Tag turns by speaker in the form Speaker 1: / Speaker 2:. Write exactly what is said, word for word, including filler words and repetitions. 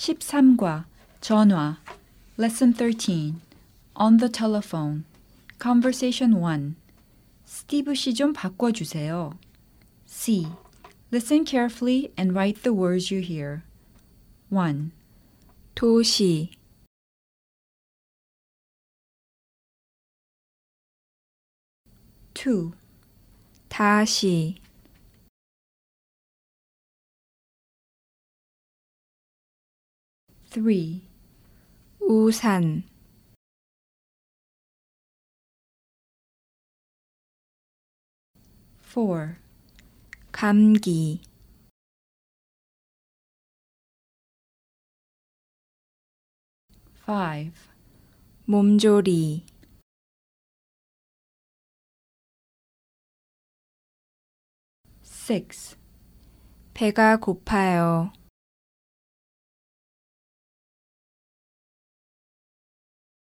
Speaker 1: 십삼과 전화 Lesson thirteen On the telephone Conversation one 스티브 씨 좀 바꿔주세요. C. Listen carefully and write the words you hear. one.
Speaker 2: 도시
Speaker 1: two.
Speaker 2: 다시
Speaker 1: three.
Speaker 2: 우산
Speaker 1: four.
Speaker 2: 감기
Speaker 1: five.
Speaker 2: 몸조리
Speaker 1: six.
Speaker 2: 배가 고파요.